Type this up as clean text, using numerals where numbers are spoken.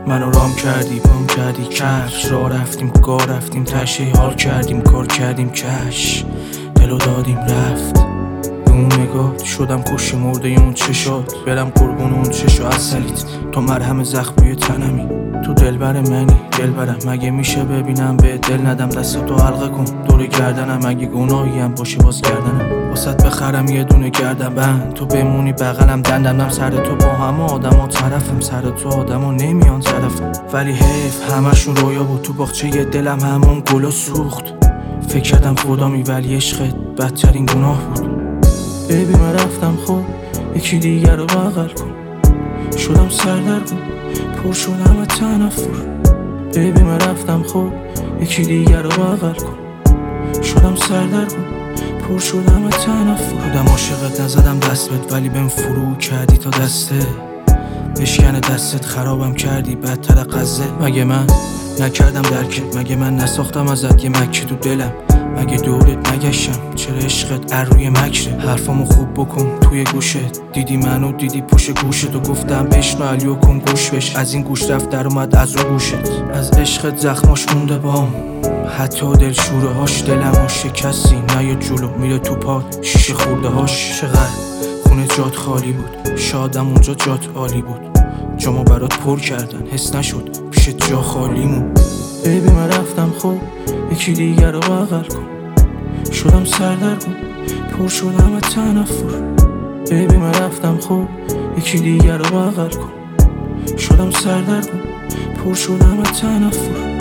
منو رام کردی پام کردی کفش، راه رفتیم گاه رفتیم تشه حال کردیم کار کردیم کش دلو دادیم رفت. به اون نگاه شدم کشی مرده اون چشات، برم قربون اون چشا اصلیت، تو مرهم زخم روی تنمی، تو دلبر منی دلبرم. مگه میشه ببینم به دل ندم، دستاتو حلقه کن دور گردنم، اگه گناهی هم باشه باز گردنم واسط بخرم یه دونه گردن بند، تو بمونی بغلم دندم سر تو، با همه آدما طرفم، سر تو آدما نمیان طرفم. ولی حیف همشون رویا بود، تو باغچه یه دلم همون گلا سوخت. فکر کردم خدامی ولی عشقت بدترین گناه بود. بیبی من رفتم خب یکی دیگر رو بغل کن، شدم سردرگم پر شدم از تنفر. بیبی من رفتم خب یکی دیگر رو بغل کن، شدم سردرگم پر شدم از تنفر. بودم عاشقت نزدم دست بهت ولی بهم فرو کردی تا دسته، بشکن دستت خرابم کردی بدتر قزه. مگه من نکردم درکت، مگه من نساختم ازت یه مکه تو دلم، مگه دورت نگشتم، چرا عشقت روی مکره. حرفامو خوب بکن توی گوشت، دیدی منو دیدی پوش گوشت، و گفتم بشنو علیو کن گوش بش، از این گوش رفت در اومد از رو گوشت. از عشقت زخماش مونده بام، حتی دل شوره هاش، دلمو شکستی نه یه جلو میره تو پات شیشه خورده هاش. چقدر خونه جات خالی بود، شادم اونجا جات عالی بود، جامو برات پر کردن حس نشد پیشت جا خالیمون. بیبی من رفتم خب یکی دیگر رو بغل کن، شدم سردرگم پر شدم از تنفر. بیبی من رفتم خب یکی دیگر رو بغل کن، شدم سردرگم پر شدم از تنفر.